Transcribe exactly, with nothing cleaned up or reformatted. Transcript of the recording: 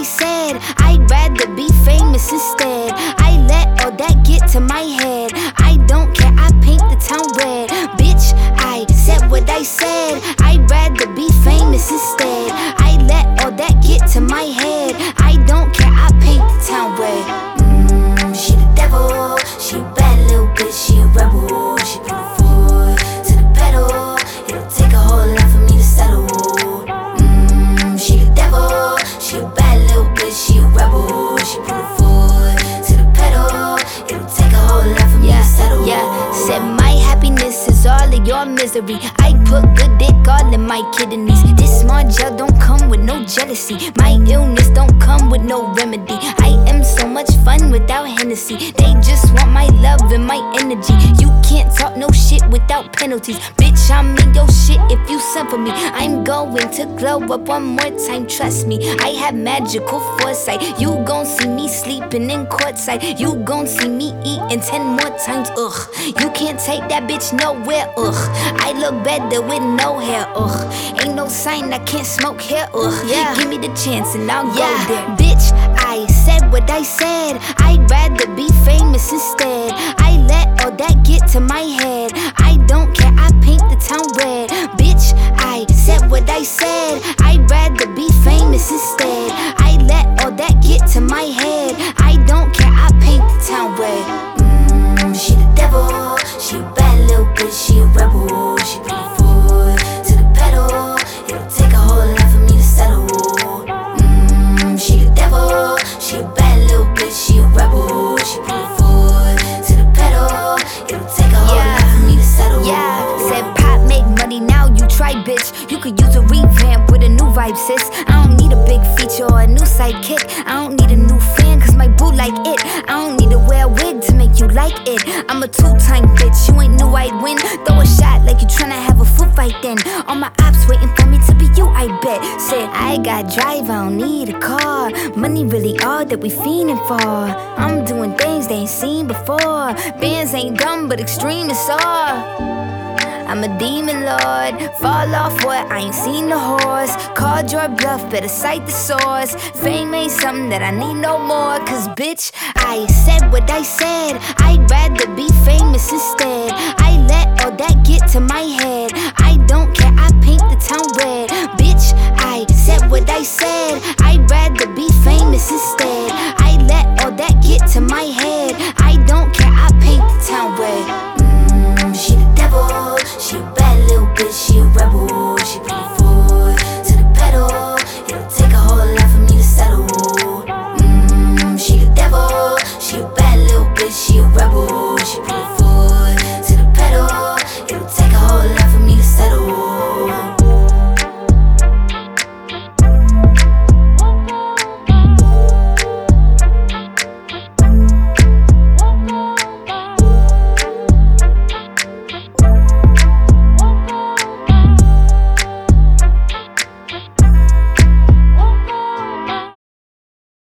I said. I'd rather be famous instead. I let all that get to my head. I don't care, I paint the town red. Bitch, I said what I said. I'd rather be famous instead. I let all that get to my head. I don't care, I paint the town red. Mmm, she the devil. She a bad little bitch, she a rebel. She put her foot to the pedal. It'll take a whole lot for me to settle. Mmm, she the devil. She a bad little bitch, she a rebel. She put her foot to the pedal. It'll take a whole lot for me yeah, to settle. Yeah, said my happiness is all of your misery. I put good dick all in my kidneys. This small gel don't come with no jealousy. My illness don't come with no remedy. I am so much fun without Hennessy. They just want my love and my energy. You can't talk no shit without penalties. Bitch, I'm in your shit if you send for me. I'm going to glow up one more time, trust me. I have magical foresight. You gon' see me sleeping in courtside. You gon' see me eating ten more times, ugh. You can't take that bitch nowhere, ugh. I look better with no hair, ugh. Ain't no sign I can't smoke here, ugh. Yeah. Give me the chance and I'll Yeah, go there. bitch, I said what I said. I'd rather be famous instead. I let all that get to my head. I don't care, I paint the town red. Bitch, I said what I said. I'd rather be famous instead. I let all that get to my head. I don't care, I paint the town red. Mmm, she the devil. She a bad little bitch, she a rebel. She put her foot to the pedal. It'll take a whole lot for me to settle. Mmm, she the devil. She a bad little bitch, she a rebel. She put her foot to the pedal. It'll take a whole Yeah. lot for me to settle. Yeah, said pop make money, now you try, bitch. You could use a revamp with a new vibe, sis. I don't need a big feature or a new sidekick. I don't need a new fan, cause my boo like it. I don't need to wear a wig to make you like it. I'm a two-time bitch, you ain't knew I'd win. Throw a shot like you tryna have a foot fight then. All my ops waiting for me to be you, I bet. Said I got drive, I don't need a car. Money really all that we fiending for. I'm doing things they ain't seen before. Bands ain't dumb, but extreme is all. I'm a demon lord, fall off what, I ain't seen the horse. Called your bluff, better cite the source. Fame ain't something that I need no more. Cause bitch, I said what I said. I'd rather be famous instead. I let all that get to my head. I don't care, I paint the town red. Bitch, I said what I said. I'd rather be famous instead. I let all that get to my head. I don't care, I paint the town red. Mmm, she the devil. She a bad little bitch, she a rebel. She put her foot to the pedal. It'll take a whole lot for me to settle. Mmm, she the devil. She a bad little bitch, she a rebel.